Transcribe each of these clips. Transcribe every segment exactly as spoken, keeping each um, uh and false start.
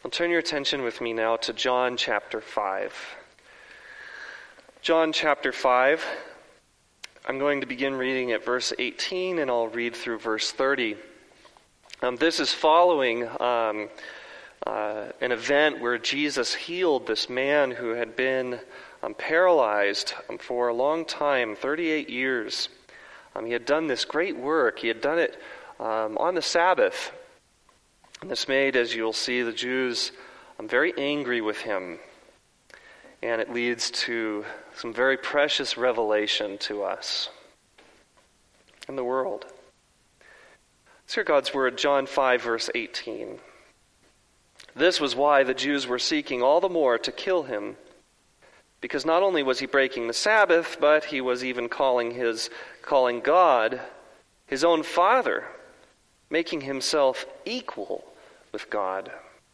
Well, turn your attention with me now to John chapter five. John chapter five, I'm going to begin reading at verse eighteen, and I'll read through verse thirty. Um, this is following um, uh, an event where Jesus healed this man who had been um, paralyzed um, for a long time, thirty-eight years. Um, he had done this great work. He had done it um, on the Sabbath. And this made, as you'll see, the Jews um, very angry with him. And it leads to some very precious revelation to us and the world. Let's hear God's word, John five, verse eighteen. This was why the Jews were seeking all the more to kill him, because not only was he breaking the Sabbath, but he was even calling his calling God his own Father, making himself equal with God.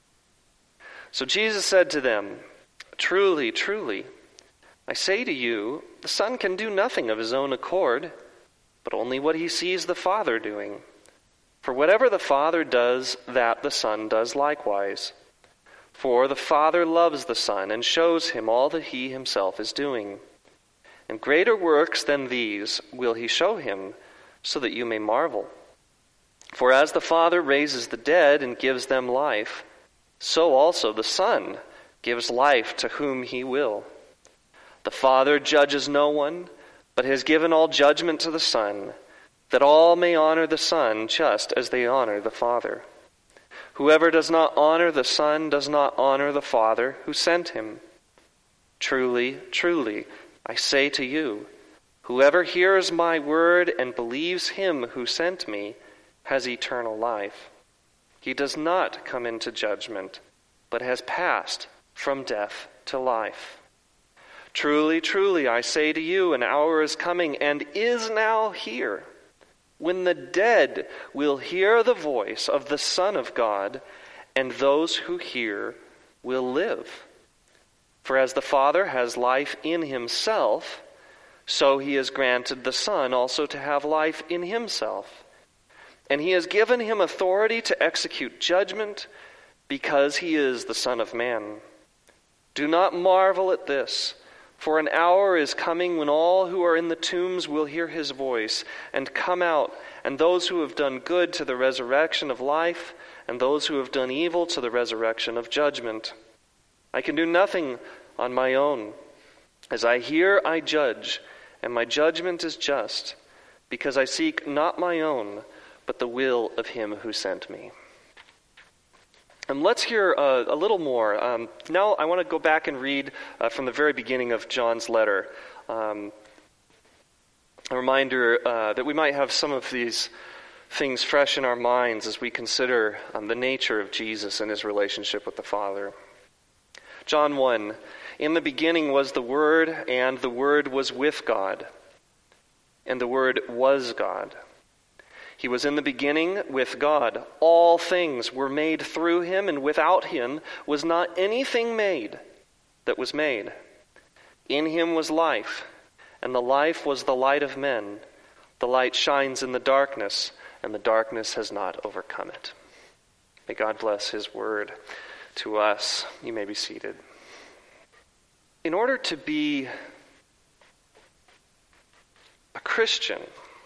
So Jesus said to them, "Truly, truly, I say to you, the Son can do nothing of his own accord, but only what he sees the Father doing. For whatever the Father does, that the Son does likewise. For the Father loves the Son and shows him all that he himself is doing. And greater works than these will he show him, so that you may marvel. For as the Father raises the dead and gives them life, so also the Son gives life to whom he will. The Father judges no one, but has given all judgment to the Son, that all may honor the Son just as they honor the Father. Whoever does not honor the Son does not honor the Father who sent him. Truly, truly, I say to you, whoever hears my word and believes him who sent me has eternal life. He does not come into judgment, but has passed from death to life. Truly, truly, I say to you, an hour is coming and is now here, when the dead will hear the voice of the Son of God, and those who hear will live. For as the Father has life in himself, so he has granted the Son also to have life in himself. And he has given him authority to execute judgment, because he is the Son of Man. Do not marvel at this, for an hour is coming when all who are in the tombs will hear his voice and come out, and those who have done good to the resurrection of life, and those who have done evil to the resurrection of judgment. I can do nothing on my own. As I hear, I judge, and my judgment is just, because I seek not my own, but the will of him who sent me." And let's hear uh, a little more. Um, now I want to go back and read uh, from the very beginning of John's letter. Um, a reminder uh, that we might have some of these things fresh in our minds as we consider um, the nature of Jesus and his relationship with the Father. John one, "In the beginning was the Word, and the Word was with God, and the Word was God. He was in the beginning with God. All things were made through him, and without him was not anything made that was made. In him was life, and the life was the light of men. The light shines in the darkness, and the darkness has not overcome it." May God bless his word to us. You may be seated. In order to be a Christian,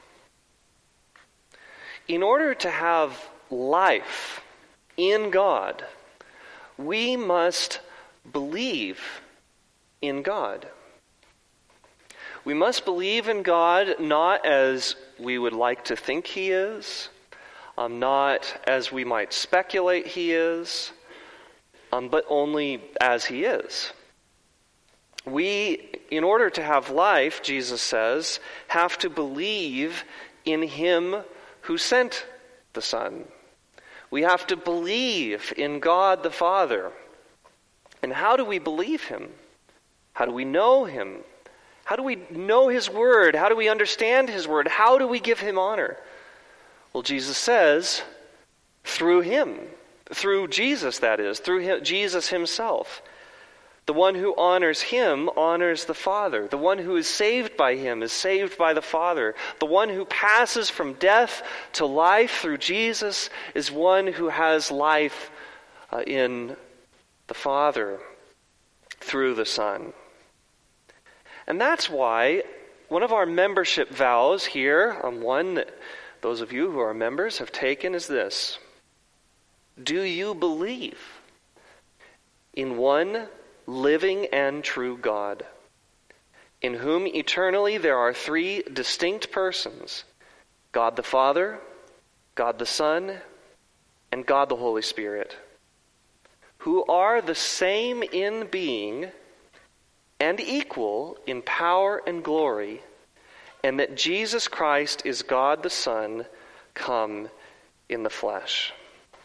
in order to have life in God, we must believe in God. We must believe in God not as we would like to think he is, um, not as we might speculate he is, um, but only as he is. We, in order to have life, Jesus says, have to believe in him who sent the Son. We have to believe in God the Father. And how do we believe him? How do we know him? How do we know his word? How do we understand his word? How do we give him honor? Well, Jesus says, through him. Through Jesus, that is. Through him, Jesus himself. The one who honors him honors the Father. The one who is saved by him is saved by the Father. The one who passes from death to life through Jesus is one who has life uh, in the Father through the Son. And that's why one of our membership vows here, um, one that those of you who are members have taken, is this: do you believe in one living and true God, in whom eternally there are three distinct persons, God the Father, God the Son, and God the Holy Spirit, who are the same in being and equal in power and glory, and that Jesus Christ is God the Son come in the flesh.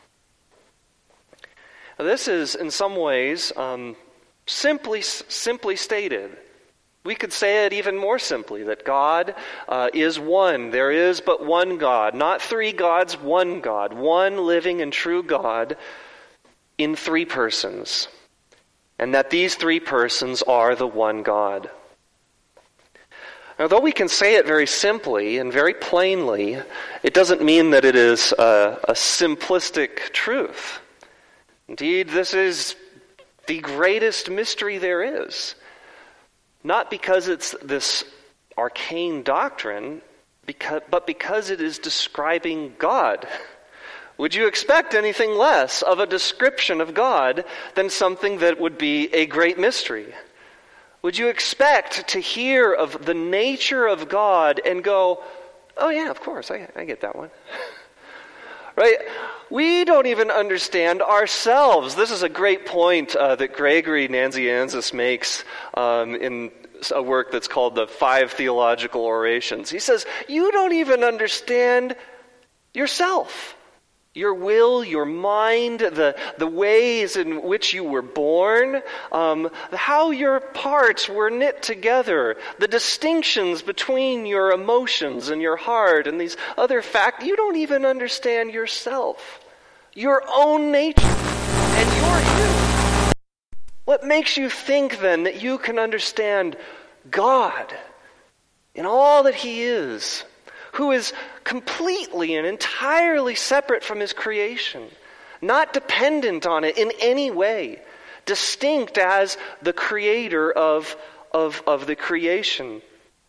Now, this is, in some ways, um, simply simply stated. We could say it even more simply, that God uh, is one. There is but one God, not three gods, one God, one living and true God in three persons, and that these three persons are the one God. Now, though we can say it very simply and very plainly, it doesn't mean that it is a, a simplistic truth. Indeed, this is the greatest mystery there is. Not because it's this arcane doctrine, because, but because it is describing God. Would you expect anything less of a description of God than something that would be a great mystery? Would you expect to hear of the nature of God and go, oh yeah, of course, I, I get that one. Right? We don't even understand ourselves. This is a great point uh, that Gregory Nazianzus makes um, in a work that's called the Five Theological Orations. He says, you don't even understand yourself. Your will, your mind, the, the ways in which you were born, um, how your parts were knit together, the distinctions between your emotions and your heart and these other facts. You don't even understand yourself, your own nature, and your you. What makes you think then that you can understand God in all that He is, who is completely and entirely separate from His creation, not dependent on it in any way, distinct as the creator of, of, of the creation?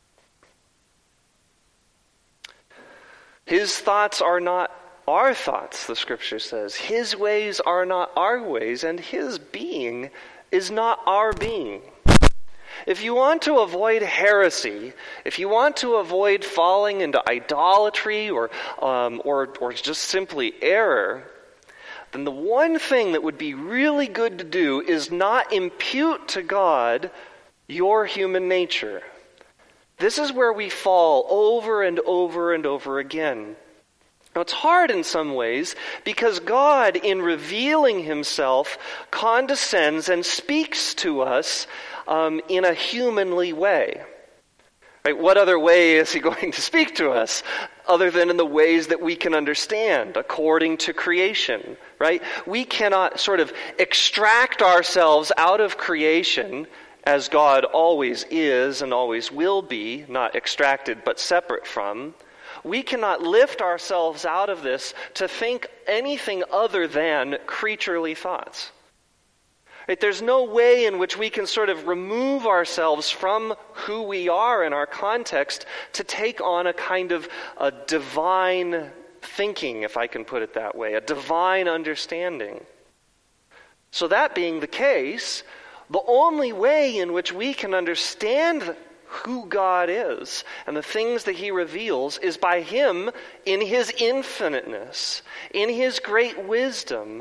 His thoughts are not our thoughts, the Scripture says. His ways are not our ways, and His being is not our being. If you want to avoid heresy, if you want to avoid falling into idolatry or, um, or, or just simply error, then the one thing that would be really good to do is not impute to God your human nature. This is where we fall over and over and over again. Now, it's hard in some ways because God, in revealing Himself, condescends and speaks to us um, in a humanly way. Right? What other way is He going to speak to us other than in the ways that we can understand, according to creation? Right? We cannot sort of extract ourselves out of creation, as God always is and always will be, not extracted but separate from. We cannot lift ourselves out of this to think anything other than creaturely thoughts. Right? There's no way in which we can sort of remove ourselves from who we are in our context to take on a kind of a divine thinking, if I can put it that way, a divine understanding. So that being the case, the only way in which we can understand who God is and the things that He reveals is by Him, in His infiniteness, in His great wisdom,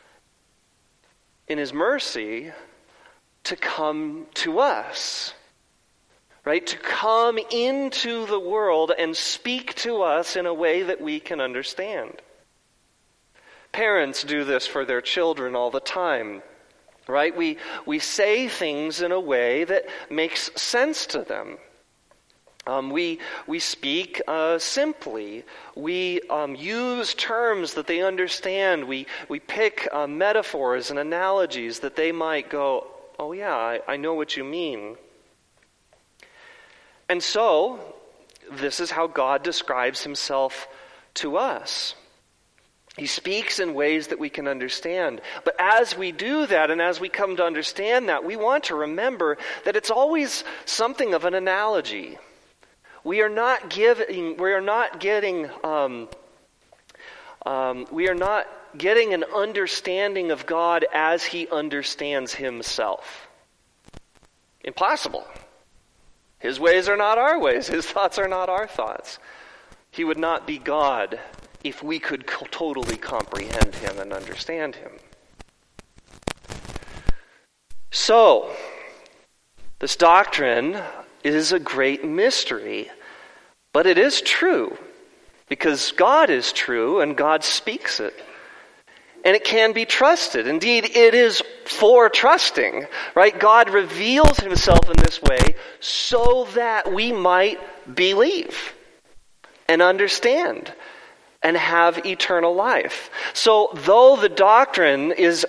in His mercy, to come to us. Right? To come into the world and speak to us in a way that we can understand. Parents do this for their children all the time. Right? We we say things in a way that makes sense to them. Um, we we speak uh, simply. We um, use terms that they understand. We we pick uh, metaphors and analogies that they might go, oh yeah, I, I know what you mean. And so, this is how God describes Himself to us. He speaks in ways that we can understand. But as we do that, and as we come to understand that, we want to remember that it's always something of an analogy. We are not giving, we are not getting, um, um, we are not getting an understanding of God as he understands himself. Impossible. His ways are not our ways. His thoughts are not our thoughts. He would not be God if we could co- totally comprehend him and understand him. So, this doctrine is a great mystery, but it is true because God is true and God speaks it. And it can be trusted. Indeed, it is for trusting, right? God reveals himself in this way so that we might believe and understand and have eternal life. So, though the doctrine is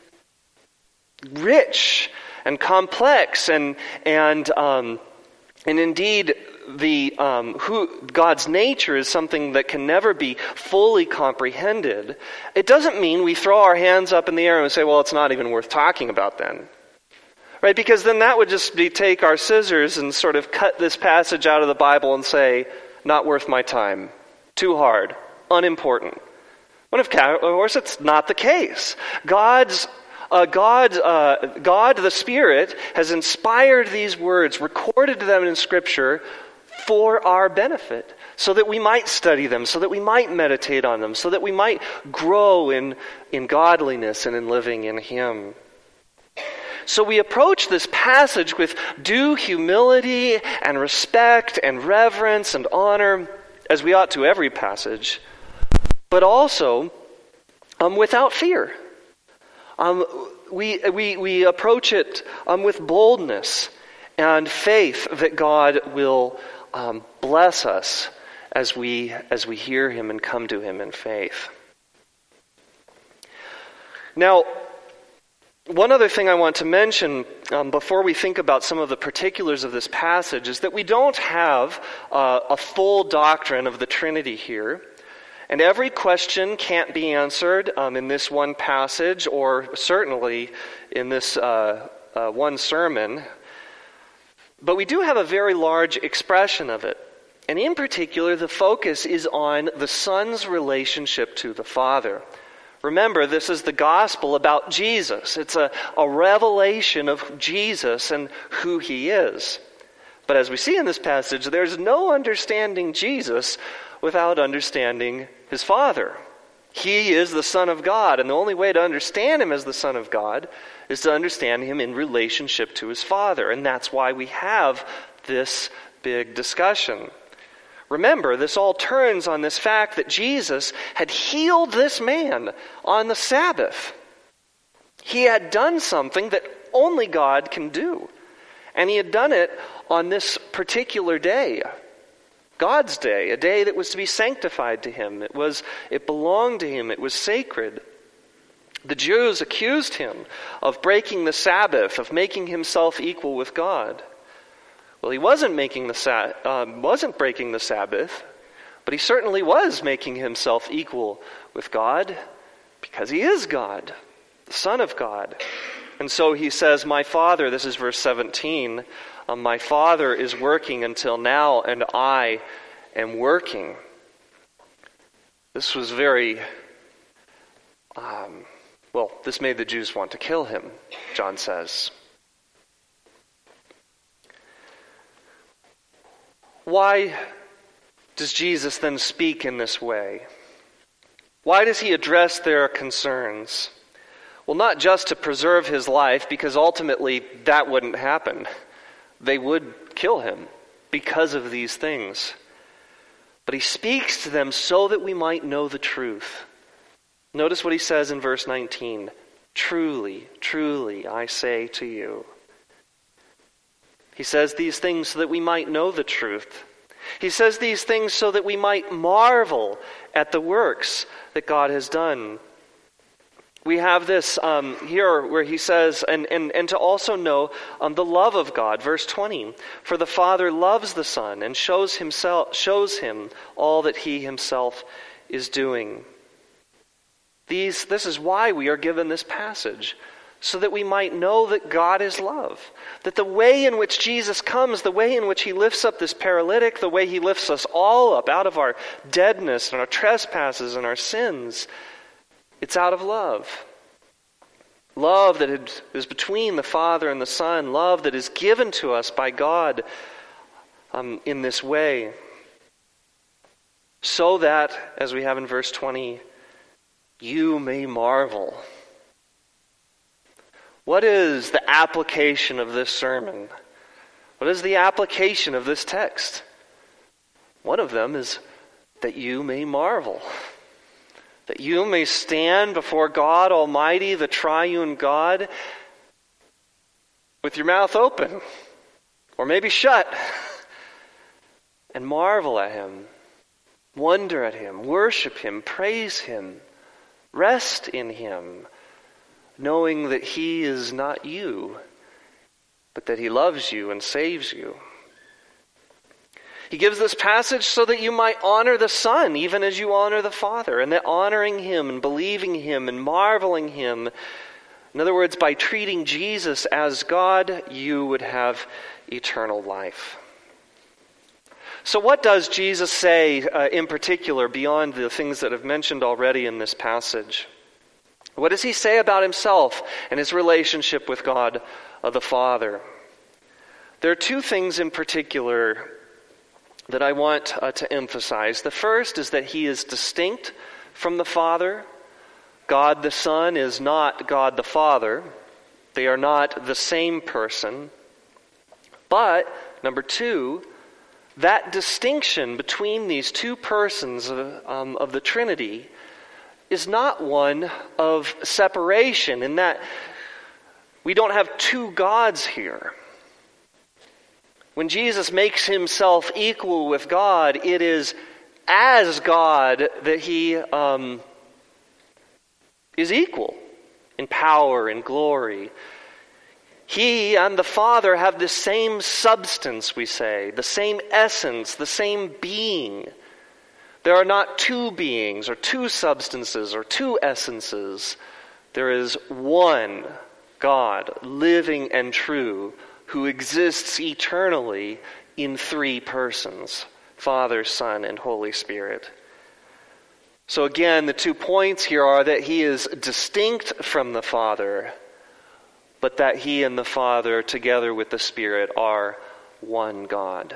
rich and complex, and and um, and indeed the um, who God's nature is something that can never be fully comprehended, it doesn't mean we throw our hands up in the air and say, "Well, it's not even worth talking about then." Right? Because then that would just be take our scissors and sort of cut this passage out of the Bible and say, "Not worth my time. Too hard. Unimportant." When of course it's not the case. God's uh, God, uh, God the Spirit has inspired these words, recorded them in Scripture for our benefit, so that we might study them, so that we might meditate on them, so that we might grow in, in godliness and in living in Him. So we approach this passage with due humility and respect and reverence and honor, as we ought to every passage, but also um, without fear. Um, we, we, we approach it um, with boldness and faith that God will um, bless us as we, as we hear Him and come to Him in faith. Now, one other thing I want to mention um, before we think about some of the particulars of this passage is that we don't have uh, a full doctrine of the Trinity here. And every question can't be answered um, in this one passage, or certainly in this uh, uh, one sermon. But we do have a very large expression of it. And in particular, the focus is on the Son's relationship to the Father. Remember, this is the gospel about Jesus. It's a, a revelation of Jesus and who He is. But as we see in this passage, there's no understanding Jesus without understanding His Father. He is the Son of God, and the only way to understand Him as the Son of God is to understand Him in relationship to His Father. And that's why we have this big discussion. Remember, this all turns on this fact that Jesus had healed this man on the Sabbath. He had done something that only God can do. And He had done it on this particular day, God's day, a day that was to be sanctified to Him. It was, it belonged to Him. It was sacred. The Jews accused Him of breaking the Sabbath, of making Himself equal with God. Well, He wasn't making the sa- um, wasn't breaking the Sabbath, but He certainly was making Himself equal with God, because He is God, the Son of God. And so He says, "My Father," this is verse seventeen, um, "my Father is working until now, and I am working." This was very, um, well, this made the Jews want to kill Him, John says. Why does Jesus then speak in this way? Why does He address their concerns? Well, not just to preserve His life, because ultimately that wouldn't happen. They would kill Him because of these things. But He speaks to them so that we might know the truth. Notice what He says in verse nineteen. "Truly, truly, I say to you." He says these things so that we might know the truth. He says these things so that we might marvel at the works that God has done. We have this um, here where He says, and, and, and to also know um, the love of God. Verse twenty, "For the Father loves the Son and shows himself shows Him all that He Himself is doing." These, this is why we are given this passage, so that we might know that God is love. That the way in which Jesus comes, the way in which he lifts up this paralytic, the way he lifts us all up out of our deadness and our trespasses and our sins, it's out of love. Love that is between the Father and the Son. Love that is given to us by God um, in this way. So that, as we have in verse twenty, you may marvel. What is the application of this sermon? What is the application of this text? One of them is that you may marvel. That you may stand before God Almighty, the triune God, with your mouth open, or maybe shut, and marvel at him, wonder at him, worship him, praise him, rest in him, knowing that he is not you, but that he loves you and saves you. He gives this passage so that you might honor the Son, even as you honor the Father, and that honoring him and believing him and marveling him, in other words, by treating Jesus as God, you would have eternal life. So what does Jesus say uh, in particular beyond the things that I've mentioned already in this passage? What does he say about himself and his relationship with God uh, the Father? There are two things in particular that I want uh, to emphasize. The first is that he is distinct from the Father. God the Son is not God the Father. They are not the same person. But, number two, that distinction between these two persons of, um, of the Trinity is not one of separation, in that we don't have two gods here. When Jesus makes himself equal with God, it is as God that he um, is equal in power and glory. He and the Father have the same substance, we say, the same essence, the same being. There are not two beings or two substances or two essences. There is one God, living and true, who exists eternally in three persons, Father, Son, and Holy Spirit. So again, the two points here are that he is distinct from the Father, but that he and the Father, together with the Spirit, are one God.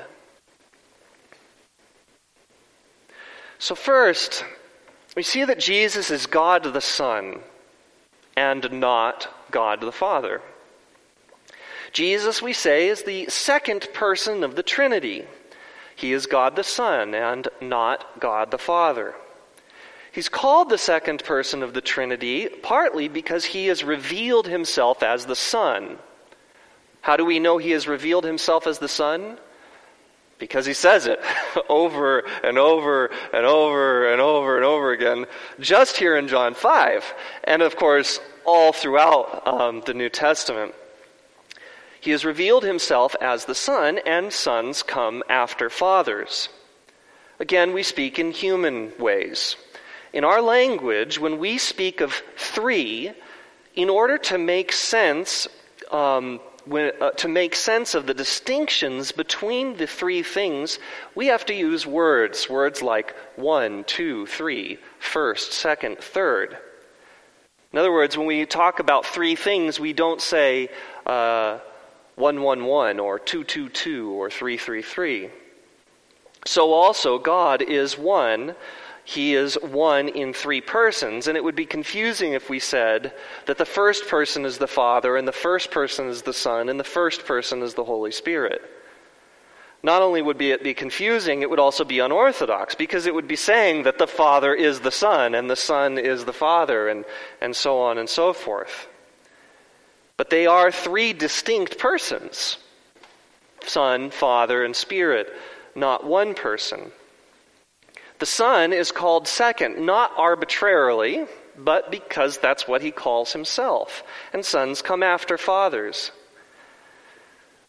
So first, we see that Jesus is God the Son and not God the Father. Jesus, we say, is the second person of the Trinity. He is God the Son and not God the Father. He's called the second person of the Trinity partly because he has revealed himself as the Son. How do we know he has revealed himself as the Son? Because he says it over and over and over and over and over again, just here in John five, and of course all throughout um, the New Testament. He has revealed himself as the Son, and sons come after fathers. Again, we speak in human ways. In our language, when we speak of three, in order to make sense, um, when, uh, to make sense of the distinctions between the three things, we have to use words. Words like one, two, three, first, second, third. In other words, when we talk about three things, we don't say uh, one, one, one, or two, two, two, or three, three, three. So also, God is one. He is one in three persons, and it would be confusing if we said that the first person is the Father, and the first person is the Son, and the first person is the Holy Spirit. Not only would it be confusing, it would also be unorthodox, because it would be saying that the Father is the Son, and the Son is the Father, and, and so on and so forth. But they are three distinct persons: Son, Father, and Spirit, not one person. The Son is called second, not arbitrarily, but because that's what he calls himself. And sons come after fathers.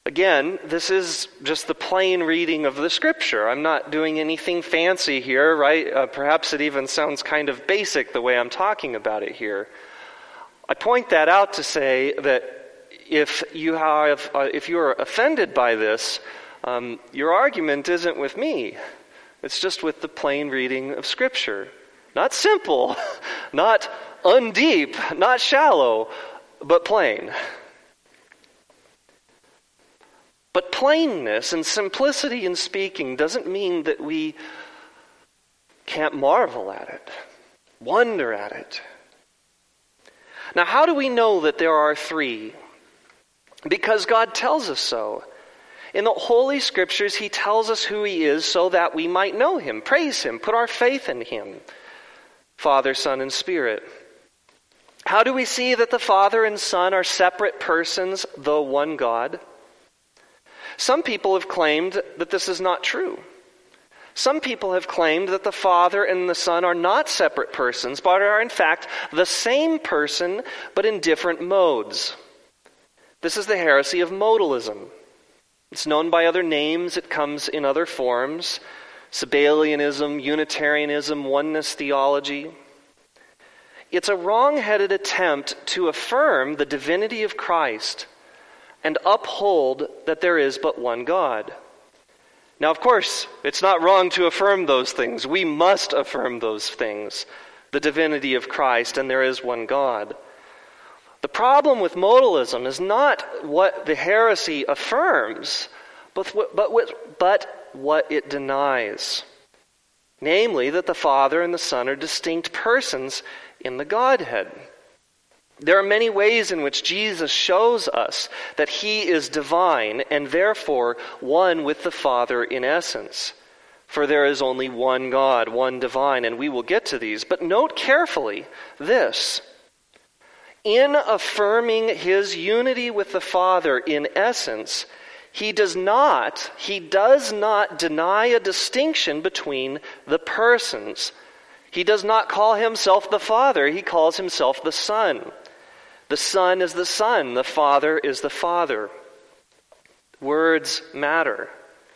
Again, this is just the plain reading of the Scripture. I'm not doing anything fancy here, right? Uh, perhaps it even sounds kind of basic the way I'm talking about it here. I point that out to say that if you have, uh, if you are offended by this, um, your argument isn't with me. It's just with the plain reading of Scripture. Not simple, not undeep, not shallow, but plain. But plainness and simplicity in speaking doesn't mean that we can't marvel at it, wonder at it. Now, how do we know that there are three? Because God tells us so. In the Holy Scriptures, He tells us who He is so that we might know Him, praise Him, put our faith in Him. Father, Son, and Spirit. How do we see that the Father and Son are separate persons, though one God? Some people have claimed that this is not true. Some people have claimed that the Father and the Son are not separate persons, but are in fact the same person, but in different modes. This is the heresy of modalism. It's known by other names. It comes in other forms. Sabellianism, Unitarianism, oneness theology. It's a wrong-headed attempt to affirm the divinity of Christ and uphold that there is but one God. Now, of course, it's not wrong to affirm those things. We must affirm those things, the divinity of Christ, and there is one God. The problem with modalism is not what the heresy affirms, but what, but, what, but what it denies. Namely, that the Father and the Son are distinct persons in the Godhead. There are many ways in which Jesus shows us that He is divine and therefore one with the Father in essence. For there is only one God, one divine, and we will get to these. But note carefully this. In affirming His unity with the Father in essence, He does not, He does not deny a distinction between the persons. He does not call Himself the Father, He calls Himself the Son. The Son is the Son, the Father is the Father. Words matter.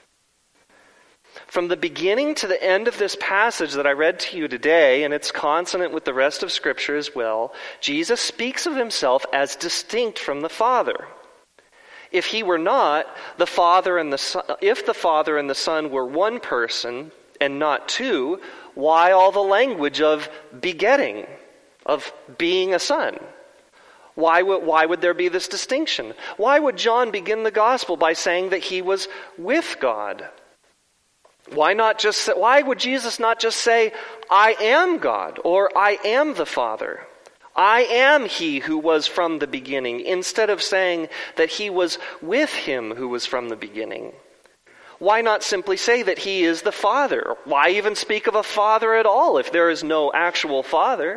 From the beginning to the end of this passage that I read to you today, and it's consonant with the rest of Scripture as well, Jesus speaks of Himself as distinct from the Father. If He were not, the Father and the Son, if the Father and the Son were one person and not two, why all the language of begetting, of being a son? Why would, why would there be this distinction? Why would John begin the gospel by saying that He was with God? Why not just say, why would Jesus not just say, I am God, or I am the Father? I am He who was from the beginning, instead of saying that He was with Him who was from the beginning? Why not simply say that He is the Father? Why even speak of a Father at all if there is no actual Father?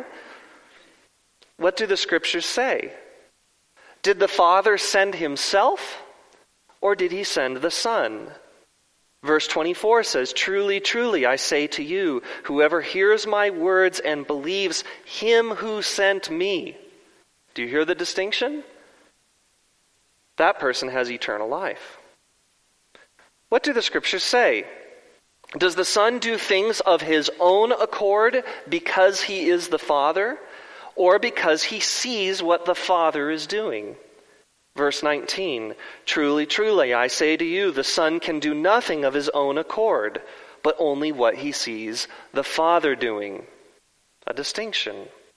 What do the Scriptures say? Did the Father send Himself, or did He send the Son? Verse twenty-four says, Truly, truly, I say to you, whoever hears my words and believes Him who sent me. Do you hear the distinction? That person has eternal life. What do the Scriptures say? Does the Son do things of His own accord because He is the Father, or because He sees what the Father is doing? Verse nineteen, Truly, truly, I say to you, the Son can do nothing of His own accord, but only what He sees the Father doing. A distinction.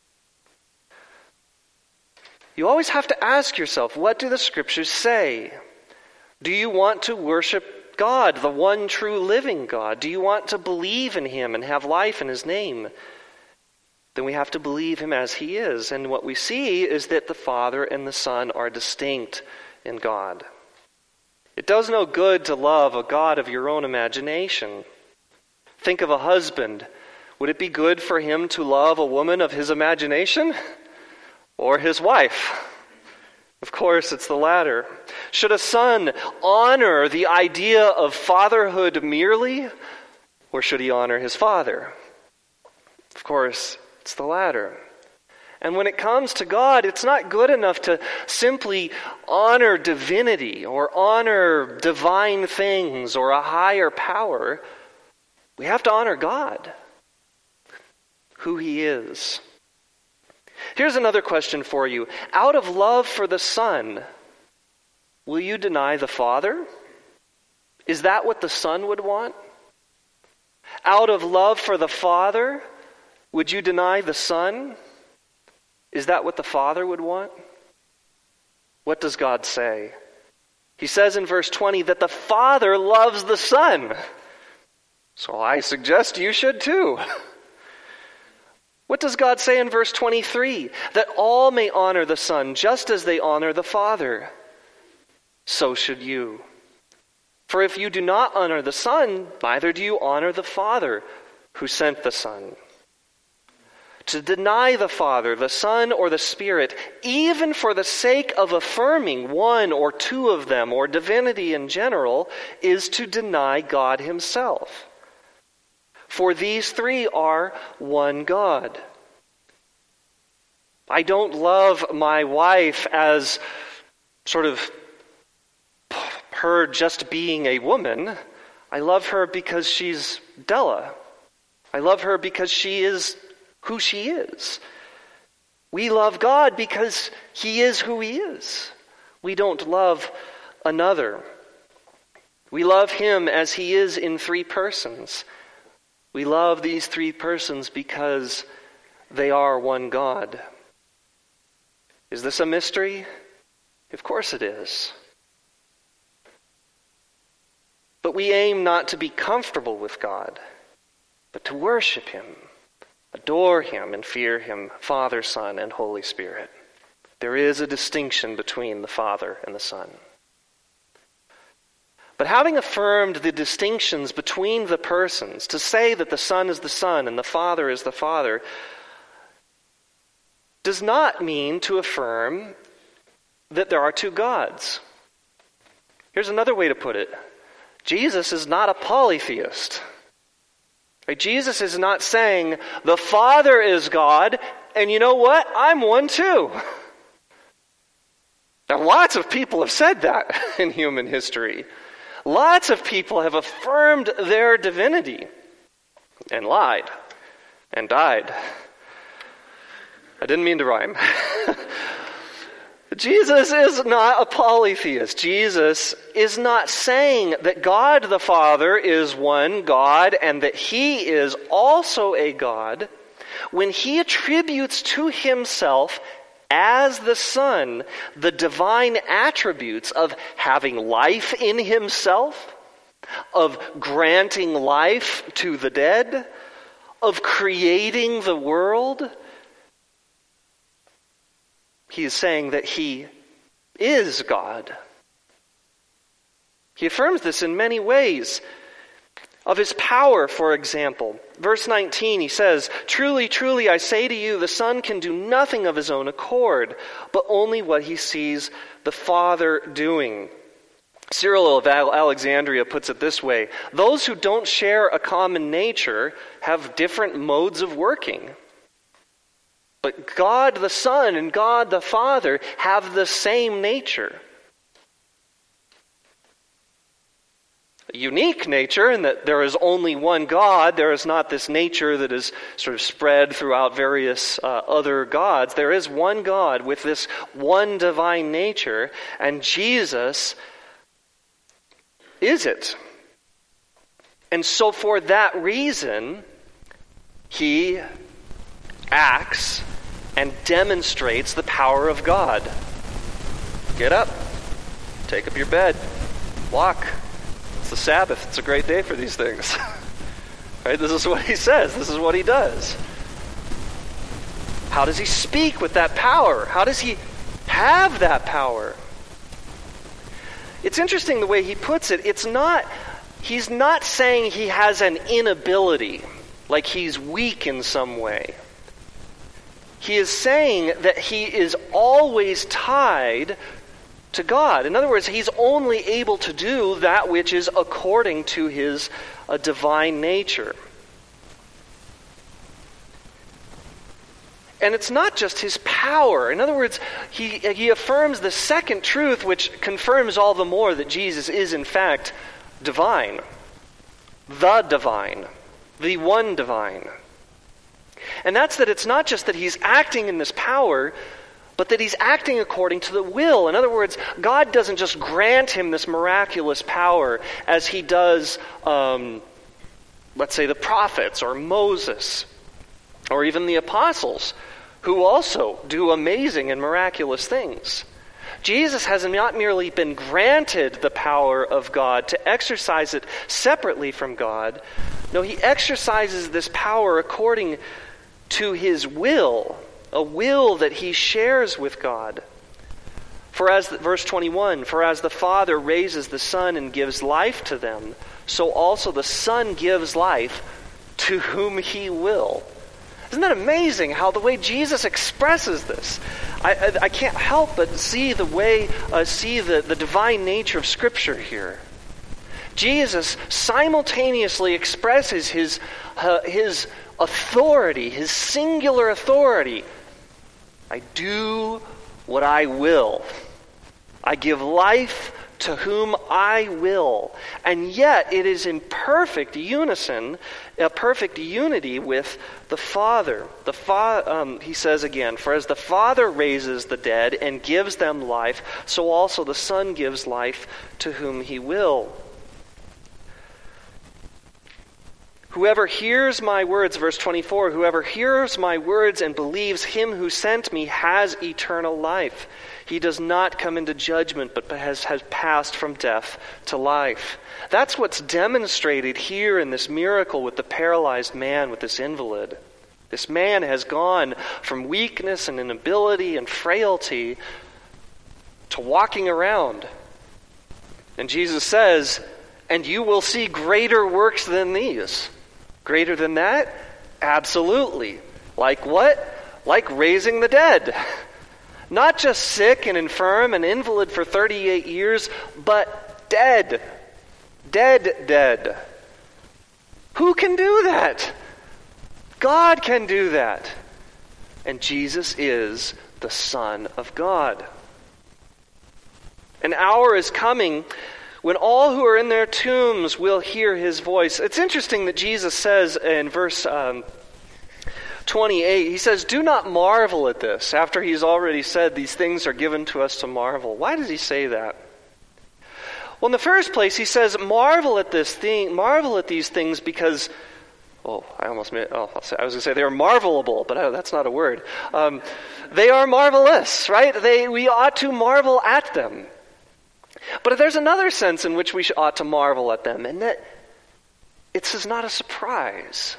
You always have to ask yourself, what do the Scriptures say? Do you want to worship God, the one true living God? Do you want to believe in Him and have life in His name? Then we have to believe Him as He is. And what we see is that the Father and the Son are distinct in God. It does no good to love a God of your own imagination. Think of a husband. Would it be good for him to love a woman of his imagination? Or his wife? Of course, it's the latter. Should a son honor the idea of fatherhood merely? Or should he honor his father? Of course, it's the latter. And when it comes to God, it's not good enough to simply honor divinity or honor divine things or a higher power. We have to honor God, who He is. Here's another question for you. Out of love for the Son, will you deny the Father? Is that what the Son would want? Out of love for the Father, would you deny the Son? Is that what the Father would want? What does God say? He says in verse twenty that the Father loves the Son. So I suggest you should too. What does God say in verse twenty-three? That all may honor the Son just as they honor the Father. So should you. For if you do not honor the Son, neither do you honor the Father who sent the Son. To deny the Father, the Son, or the Spirit, even for the sake of affirming one or two of them, or divinity in general, is to deny God Himself. For these three are one God. I don't love my wife as sort of her just being a woman. I love her because she's Della. I love her because she is who she is. We love God because He is who He is. We don't love another. We love Him as He is in three persons. We love these three persons because they are one God. Is this a mystery? Of course it is. But we aim not to be comfortable with God, but to worship Him, adore Him, and fear Him, Father, Son, and Holy Spirit. There is a distinction between the Father and the Son. But having affirmed the distinctions between the persons, to say that the Son is the Son and the Father is the Father, does not mean to affirm that there are two gods. Here's another way to put it. Jesus is not a polytheist. Right? Jesus is not saying, the Father is God, and you know what? I'm one too. Now, lots of people have said that in human history. Lots of people have affirmed their divinity and lied and died. I didn't mean to rhyme. Jesus is not a polytheist. Jesus is not saying that God the Father is one God and that He is also a God when He attributes to Himself as the Son the divine attributes of having life in Himself, of granting life to the dead, of creating the world. He is saying that He is God. He affirms this in many ways. Of His power, for example. Verse nineteen, He says, "Truly, truly, I say to you, the Son can do nothing of His own accord, but only what He sees the Father doing." Cyril of Alexandria puts it this way: those who don't share a common nature have different modes of working. But God the Son and God the Father have the same nature. A unique nature in that there is only one God. There is not this nature that is sort of spread throughout various uh, other gods. There is one God with this one divine nature, and Jesus is it. And so for that reason, He acts and demonstrates the power of God. Get up, take up your bed, walk. It's the Sabbath. It's a great day for these things. Right? This is what He says. This is what He does. How does He speak with that power? How does He have that power? It's interesting the way He puts it. It's not, He's not saying He has an inability, like He's weak in some way. He is saying that He is always tied to God. In other words, He's only able to do that which is according to His uh, divine nature. And it's not just his power. In other words, he, he affirms the second truth, which confirms all the more that Jesus is, in fact, divine. The divine. The one divine. And that's that it's not just that he's acting in this power, but that he's acting according to the will. In other words, God doesn't just grant him this miraculous power as he does, um, let's say, the prophets or Moses or even the apostles, who also do amazing and miraculous things. Jesus has not merely been granted the power of God to exercise it separately from God. No, he exercises this power according to his will, a will that he shares with God. For as, verse twenty-one, for as the Father raises the Son and gives life to them, so also the Son gives life to whom he will. Isn't that amazing how the way Jesus expresses this? I, I, I can't help but see the way, uh, see the, the divine nature of Scripture here. Jesus simultaneously expresses his, uh, his authority, his singular authority. I do what I will. I give life to whom I will. And yet it is in perfect unison, a perfect unity with the Father. The fa- um, he says again, for as the Father raises the dead and gives them life, so also the Son gives life to whom he will. Whoever hears my words, verse twenty-four, whoever hears my words and believes him who sent me has eternal life. He does not come into judgment, but has, has passed from death to life. That's what's demonstrated here in this miracle with the paralyzed man, with this invalid. This man has gone from weakness and inability and frailty to walking around. And Jesus says, and you will see greater works than these. Greater than that? Absolutely. Like what? Like raising the dead. Not just sick and infirm and invalid for thirty-eight years, but dead. Dead, dead. Who can do that? God can do that. And Jesus is the Son of God. An hour is coming when all who are in their tombs will hear his voice. It's interesting that Jesus says in verse um, twenty-eight, he says, do not marvel at this, after he's already said these things are given to us to marvel. Why does he say that? Well, in the first place, he says, marvel at this thing, marvel at these things because, oh, I almost made, oh, I'll say, I was going to say they are marvelable, but oh, that's not a word. Um, they are marvelous, right? They, we ought to marvel at them. But there's another sense in which we ought to marvel at them, and that it's not a surprise.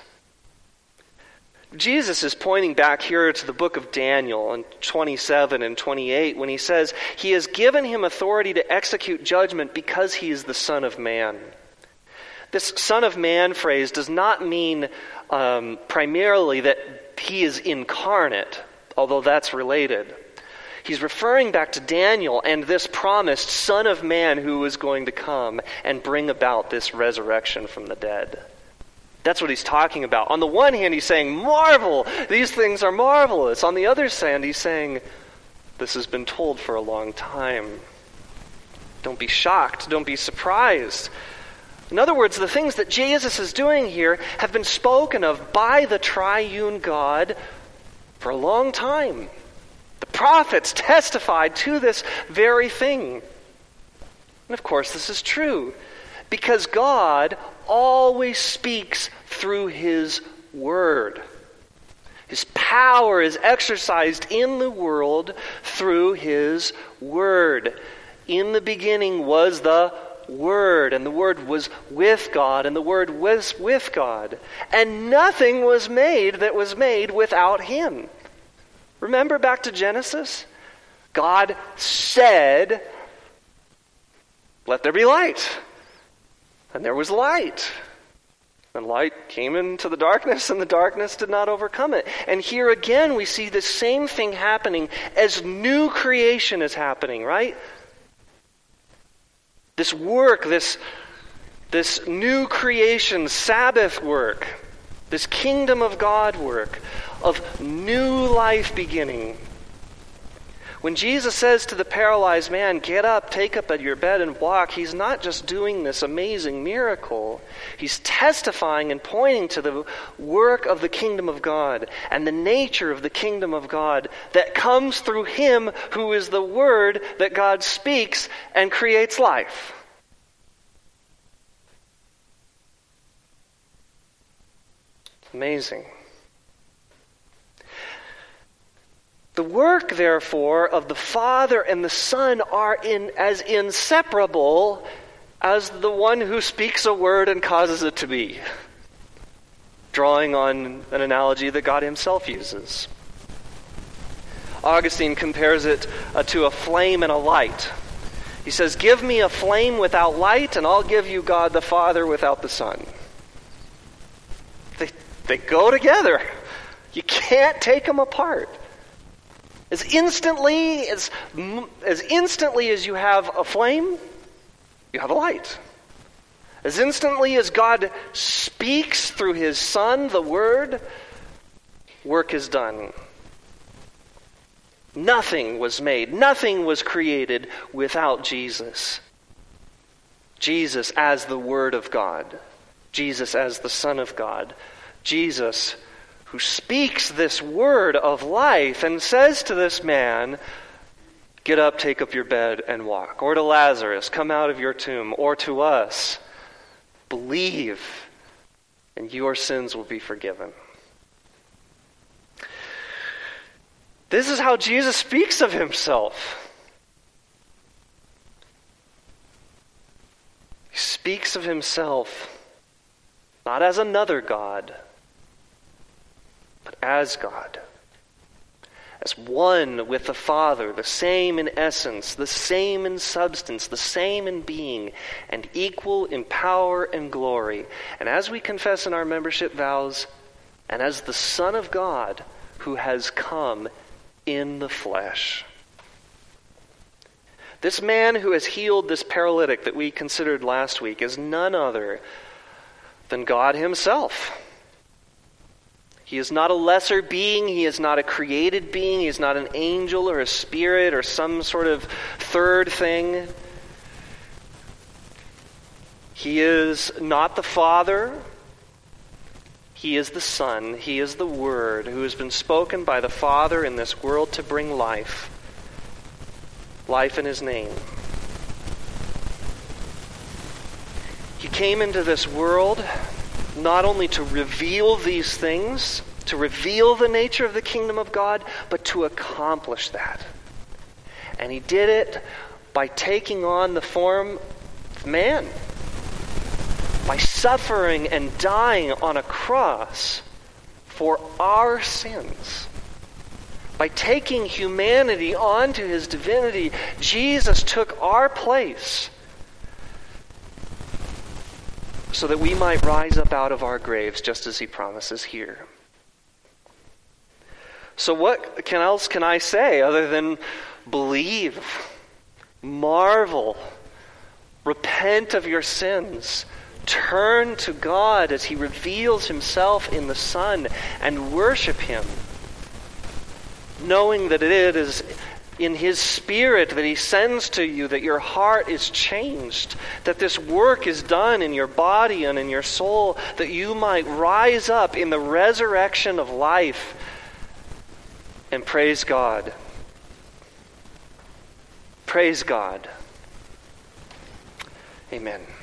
Jesus is pointing back here to the book of Daniel in twenty-seven and twenty-eight when he says he has given him authority to execute judgment because he is the Son of Man. This Son of Man phrase does not mean um, primarily that he is incarnate, although that's related. He's referring back to Daniel and this promised Son of Man who is going to come and bring about this resurrection from the dead. That's what he's talking about. On the one hand, he's saying, marvel, these things are marvelous. On the other hand, he's saying, this has been told for a long time. Don't be shocked. Don't be surprised. In other words, the things that Jesus is doing here have been spoken of by the triune God for a long time. The prophets testified to this very thing. And of course, this is true because God always speaks through his word. His power is exercised in the world through his word. In the beginning was the Word, and the Word was with God, and the Word was with God. And nothing was made that was made without him. Remember back to Genesis? God said, let there be light. And there was light. And light came into the darkness, and the darkness did not overcome it. And here again we see the same thing happening as new creation is happening, right? This work, this, this new creation, Sabbath work, this kingdom of God work, of new life beginning. When Jesus says to the paralyzed man, get up, take up your bed and walk, he's not just doing this amazing miracle. He's testifying and pointing to the work of the kingdom of God and the nature of the kingdom of God that comes through him who is the word that God speaks and creates life. Amazing. The work, therefore, of the Father and the Son are in as inseparable as the one who speaks a word and causes it to be, drawing on an analogy that God himself uses. Augustine compares it uh, to a flame and a light. He says, give me a flame without light, and I'll give you God the Father without the Son. They, they go together. You can't take them apart. As instantly as, as instantly as you have a flame, you have a light. As instantly as God speaks through his Son, the Word, work is done. Nothing was made, nothing was created without Jesus. Jesus as the Word of God. Jesus as the Son of God. Jesus who speaks this word of life and says to this man, get up, take up your bed, and walk. Or to Lazarus, come out of your tomb. Or to us, believe, and your sins will be forgiven. This is how Jesus speaks of himself. He speaks of himself not as another God, but as God, as one with the Father, the same in essence, the same in substance, the same in being, and equal in power and glory. And as we confess in our membership vows, and as the Son of God who has come in the flesh. This man who has healed this paralytic that we considered last week is none other than God himself. He is not a lesser being. He is not a created being. He is not an angel or a spirit or some sort of third thing. He is not the Father. He is the Son. He is the Word who has been spoken by the Father in this world to bring life. Life in his name. He came into this world not only to reveal these things, to reveal the nature of the kingdom of God, but to accomplish that. And he did it by taking on the form of man, by suffering and dying on a cross for our sins. By taking humanity onto his divinity, Jesus took our place so that we might rise up out of our graves just as he promises here. So what can else can I say other than believe, marvel, repent of your sins, turn to God as he reveals himself in the Son, and worship him, knowing that it is in his Spirit that he sends to you, that your heart is changed, that this work is done in your body and in your soul, that you might rise up in the resurrection of life and praise God. Praise God. Amen.